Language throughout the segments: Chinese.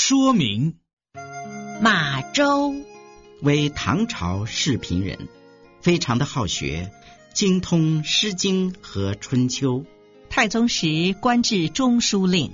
说明。 马周为唐朝世平人，非常的好学，精通《诗经》和《春秋》。 太宗时官至中书令。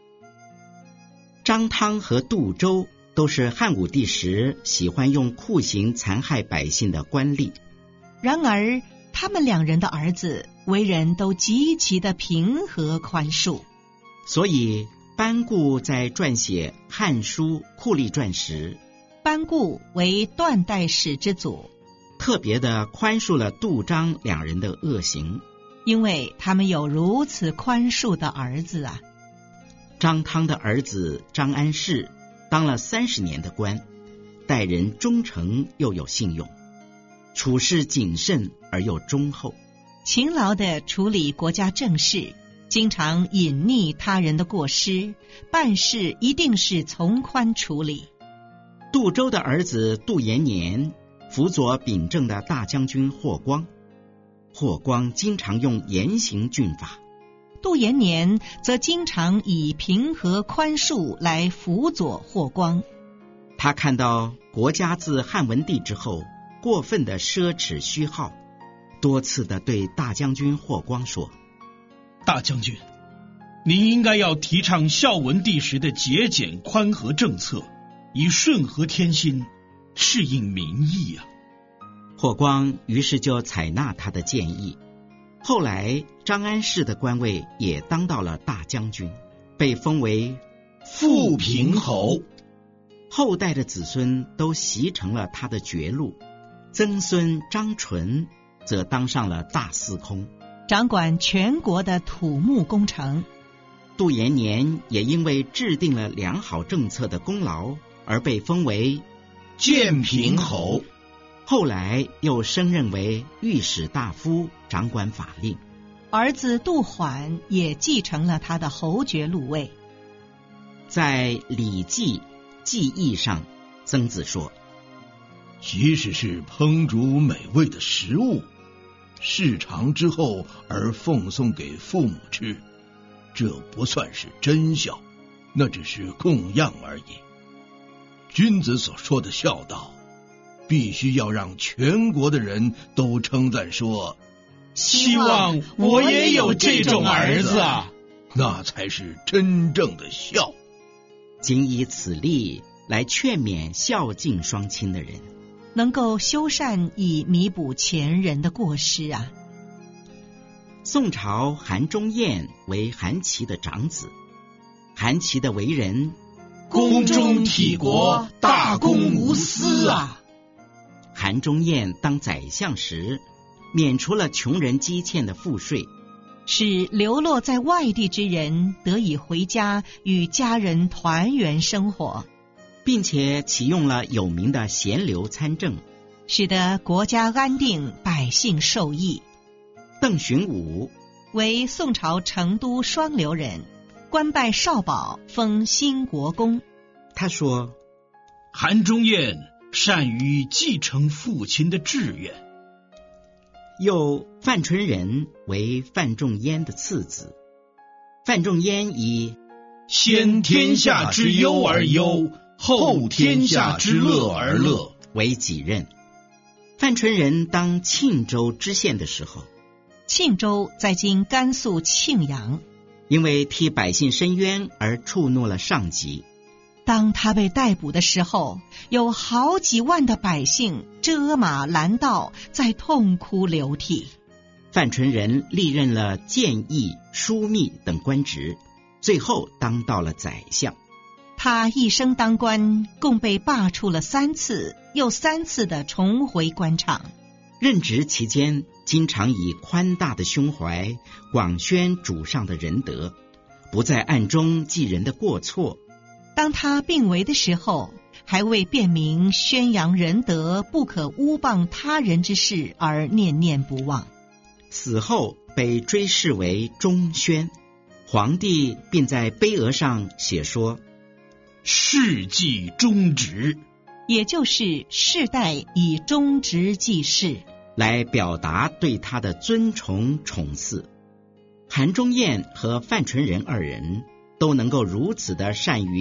张汤和杜周都是汉武帝时喜欢用酷刑残害百姓的官吏。 然而他们两人的儿子为人都极其的平和宽恕， 所以班固在撰写《汉书·酷吏传》时， 班固为断代史之祖， 特别的宽恕了杜张两人的恶行， 因为他们有如此宽恕的儿子啊。 张汤的儿子张安世当了30年的官，待人忠诚又有信用，处事谨慎而又忠厚， 勤劳地处理国家政事，经常隐匿他人的过失，办事一定是从宽处理。 杜周的儿子杜延年辅佐秉政的大将军霍光，霍光经常用严刑峻法， 杜延年则经常以平和宽恕来辅佐霍光。 他看到国家自汉文帝之后过分的奢侈虚耗，多次的对大将军霍光说： 大将军，您应该要提倡孝文帝时的节俭宽和政策，以顺和天心，适应民意啊。 霍光于是就采纳他的建议。后来张安世的官位也当到了大将军，被封为富平侯。 后代的子孙都袭成了他的爵禄，曾孙张纯则当上了大司空， 掌管全国的土木工程。 杜延年也因为制定了良好政策的功劳而被封为建平侯， 后来又升任为御史大夫，掌管法令。 儿子杜缓也继承了他的侯爵禄位。 在《礼记·记忆》上，曾子说： 即使是烹煮美味的食物，事成之后而奉送给父母吃，这不算是真孝，那只是供养而已。君子所说的孝道，必须要让全国的人都称赞说， 希望我也有这种儿子啊， 那才是真正的孝。 仅以此例来劝勉孝敬双亲的人， 能够修缮以弥补前人的过失啊。 宋朝韩忠彦为韩琦的长子，韩琦的为人公忠体国，大公无私啊。 韩忠彦当宰相时，免除了穷人积欠的赋税， 使流落在外地之人得以回家与家人团圆生活， 并且启用了有名的贤流参政， 使得国家安定，百姓受益。 邓荀武为宋朝成都双流人，官拜少保，封新国公。 他说： 韩忠彦善于继承父亲的志愿。 又范纯仁为范仲淹的次子，范仲淹以先天下之忧而忧，后天下之乐而乐为己任。范纯仁当庆州知县的时候， 庆州在今甘肃庆阳， 因为替百姓申冤而触怒了上级。 当他被逮捕的时候，有好几万的百姓遮马拦道，在痛哭流涕。 范纯仁历任了谏议、枢密等官职，最后当到了宰相。 他一生当官，共被罢黜了3次，又3次的重回官场。 任职期间，经常以宽大的胸怀广宣主上的仁德，不在暗中记人的过错。 当他病危的时候，还为便民宣扬仁德，不可污谤他人之事而念念不忘。 死后被追谥为忠宣，皇帝并在碑额上写说： 世纪忠直， 也就是世代以忠直记事， 来表达对他的尊崇宠祀。韩忠彦和范纯仁二人都能够如此的善于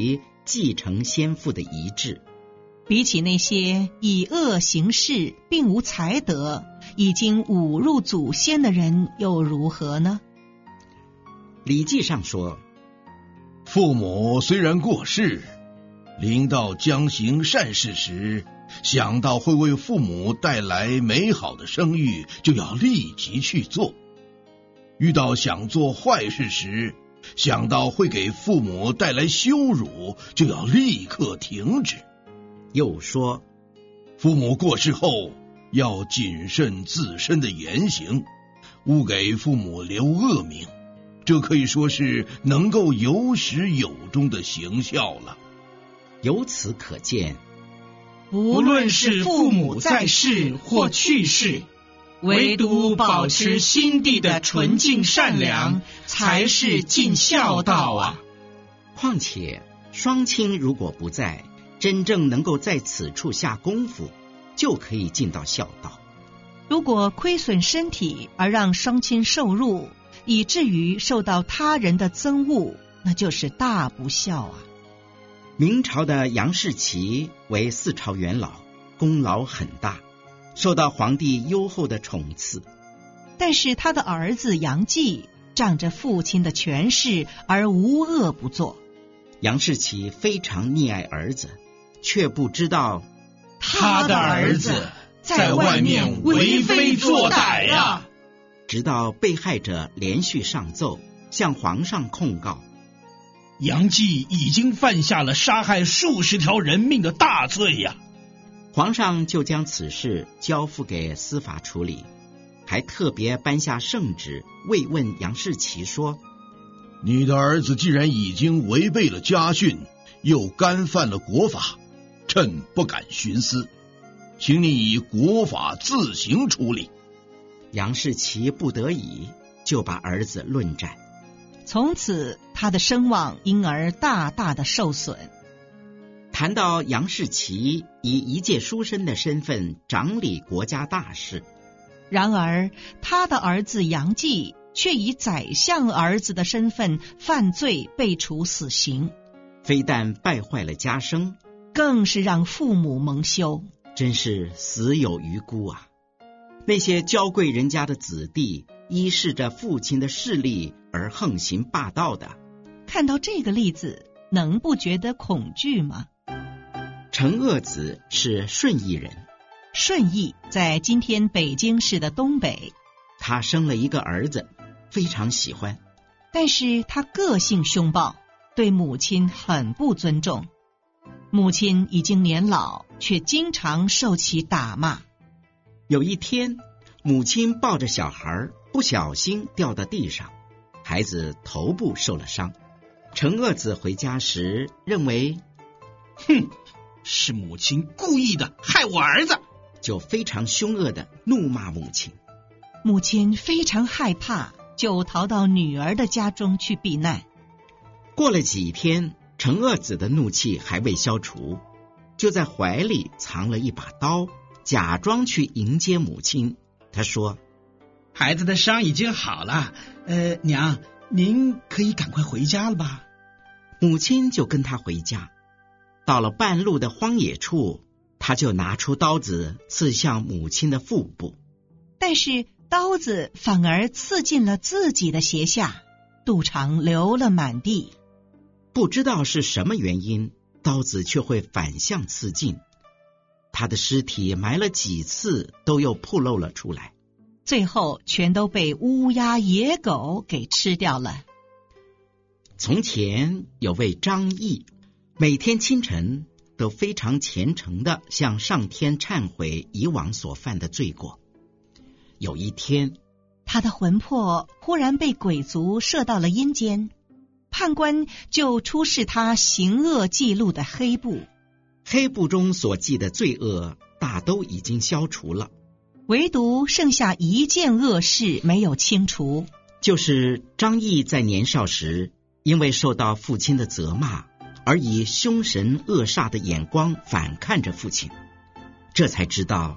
继承先父的遗志。 比起那些以恶行事并无才德，已经侮辱祖先的人又如何呢？ 礼记上说， 父母虽然过世，临到将行善事时，想到会为父母带来美好的声誉，就要立即去做；遇到想做坏事时，想到会给父母带来羞辱，就要立刻停止。 又说， 父母过世后，要谨慎自身的言行，勿给父母留恶名，这可以说是能够有始有终的行孝了。 由此可见， 无论是父母在世或去世，唯独保持心地的纯净善良，才是尽孝道啊。 况且双亲如果不在，真正能够在此处下功夫，就可以尽到孝道。 如果亏损身体而让双亲受辱，以至于受到他人的憎恶，那就是大不孝啊。 明朝的杨士奇为4朝元老，功劳很大，受到皇帝优厚的宠赐。 但是他的儿子杨继仗着父亲的权势而无恶不作。 杨士奇非常溺爱儿子，却不知道他的儿子在外面为非作歹呀。 直到被害者连续上奏，向皇上控告， 杨继已经犯下了杀害数十条人命的大罪呀。 皇上就将此事交付给司法处理，还特别颁下圣旨慰问杨士奇说， 你的儿子既然已经违背了家训，又干犯了国法，朕不敢徇私，请你以国法自行处理。 杨士奇不得已，就把儿子论斩。 从此他的声望因而大大的受损。 谈到杨士奇以一介书生的身份掌理国家大事， 然而他的儿子杨继却以宰相儿子的身份犯罪，被处死刑， 非但败坏了家声， 更是让父母蒙羞， 真是死有余辜啊！那些娇贵人家的子弟，依恃着父亲的势力而横行霸道的， 看到这个例子，能不觉得恐惧吗？ 陈鄂子是顺义人， 顺义在今天北京市的东北。 他生了一个儿子，非常喜欢， 但是他个性凶暴，对母亲很不尊重。母亲已经年老，却经常受其打骂。 有一天，母亲抱着小孩不小心掉到地上，孩子头部受了伤。陈鄂子回家时认为， 是母亲故意的，害我儿子， 就非常凶恶的怒骂母亲。 母亲非常害怕，就逃到女儿的家中去避难。 过了几天，陈鄂子的怒气还未消除，就在怀里藏了一把刀，假装去迎接母亲。他说， 孩子的伤已经好了，娘，您可以赶快回家了吧。 母亲就跟他回家。到了半路的荒野处，他就拿出刀子刺向母亲的腹部， 但是刀子反而刺进了自己的胁下，肚肠流了满地。 不知道是什么原因，刀子却会反向刺进。他的尸体埋了几次，都又暴露了出来， 最后全都被乌鸦、野狗给吃掉了。 从前有位张毅，每天清晨都非常虔诚地向上天忏悔以往所犯的罪过。有一天， 他的魂魄忽然被鬼族射到了阴间，判官就出示他行恶记录的黑簿。 黑簿中所记的罪恶大都已经消除了， 唯独剩下一件恶事没有清除， 就是张毅在年少时因为受到父亲的责骂，而以凶神恶煞的眼光反看着父亲，这才知道，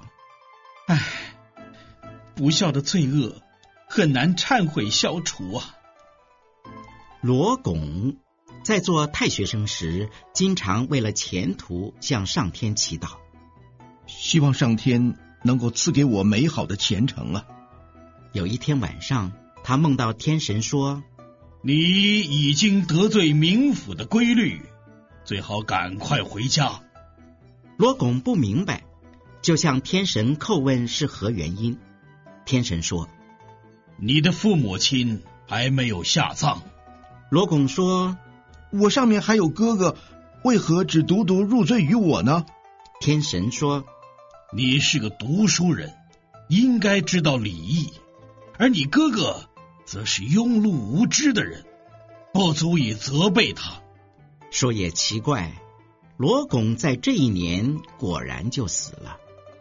不孝的罪恶很难忏悔消除啊。 罗巩在做太学生时，经常为了前途向上天祈祷， 希望上天能够赐给我美好的前程啊。 有一天晚上，他梦到天神说： 你已经得罪冥府的规律，最好赶快回家。 罗拱不明白，就向天神叩问是何原因。天神说： 你的父母亲还没有下葬。 罗拱说： 我上面还有哥哥，为何只独独入罪于我呢？ 天神说： 你是个读书人，应该知道礼义，而你哥哥则是庸碌无知的人，不足以责备他。 说也奇怪，罗拱在这一年果然就死了。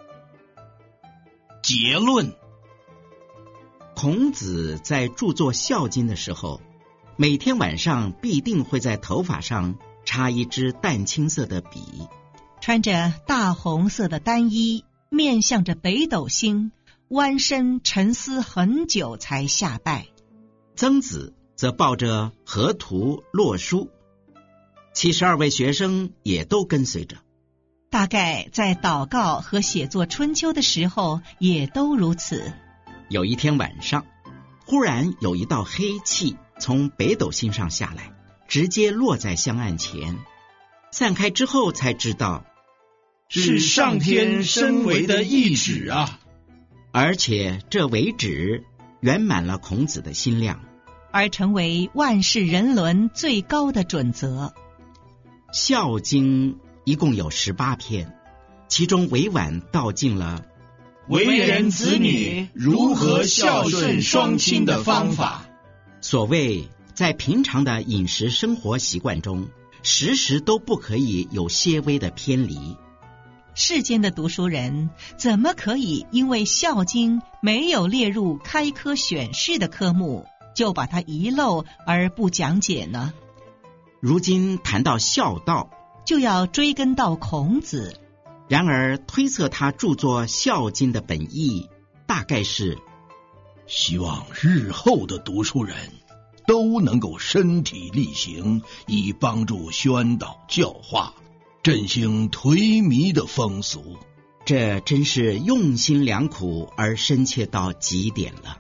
结论： 孔子在著作《孝经》的时候，每天晚上必定会在头发上插一支淡青色的笔， 穿着大红色的单衣，面向着北斗星，弯身沉思很久才下拜。 曾子则抱着河图洛书，72位学生也都跟随着。 大概在祷告和写作春秋的时候也都如此。 有一天晚上，忽然有一道黑气从北斗星上下来，直接落在香案前。散开之后才知道， 是上天深为的意旨啊！ 而且这为旨圆满了孔子的心量， 而成为万世人伦最高的准则。 《孝经》一共有18篇，其中委婉道尽了为人子女如何孝顺双亲的方法。 所谓在平常的饮食生活习惯中，时时都不可以有些微的偏离。 世间的读书人怎么可以因为《孝经》没有列入开科选试的科目，就把它遗漏而不讲解呢？ 如今谈到孝道， 就要追根到孔子。 然而推测他著作《孝经》的本意，大概是希望日后的读书人都能够身体力行，以帮助宣导教化，振兴颓靡的风俗。 这真是用心良苦而深切到极点了。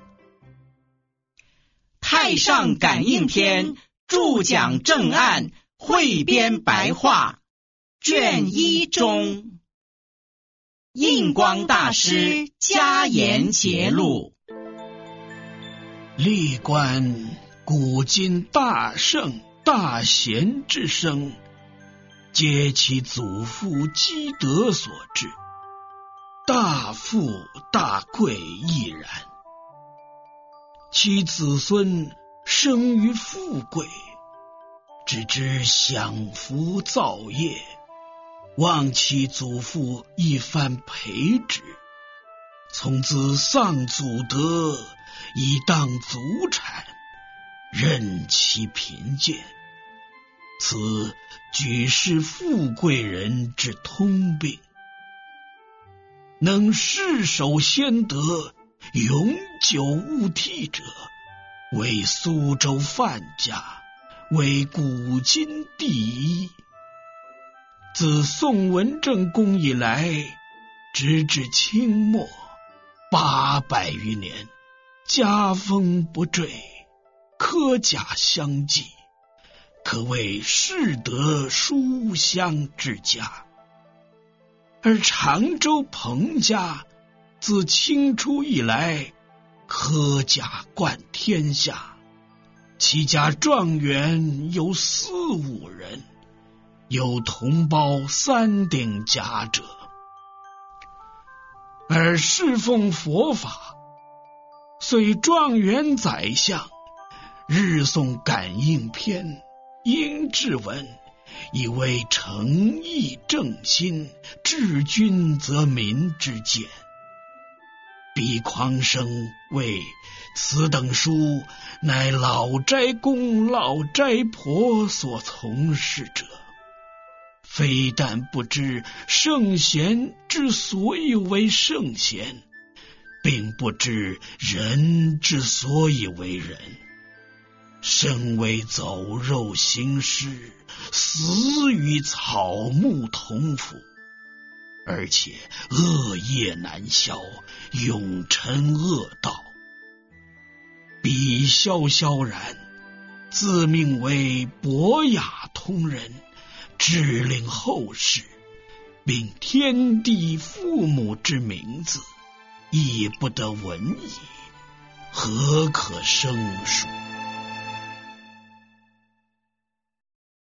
太上感应篇注讲正案汇编白话卷1中，印光大师加言节录。 历观古今大圣大贤之生，皆其祖父积德所致，大富大贵亦然。其子孙生于富贵，只知享福造业，忘其祖父一番培植，从此丧祖德，以当祖产，任其贫贱。此举世富贵人之通病。能世守先德，永久勿替者，为苏州范家，为古今第一。自宋文正公以来，直至清末800余年，家风不坠，科甲相继，可谓世德书香之家。而常州彭家自清初以来，科甲冠天下，其家状元有4、5人，有同胞3鼎甲者。而侍奉佛法，虽状元宰相，日诵感应篇、应制文，以为诚意正心，治君则民之见。彼匡生谓此等书乃老斋公老斋婆所从事者，非但不知圣贤之所以为圣贤，并不知人之所以为人。 身为走肉行尸，死与草木同腐，而且恶业难消，永沉恶道。彼萧萧然，自命为博雅通人，致令后世，并天地父母之名字，亦不得闻矣，何可胜数？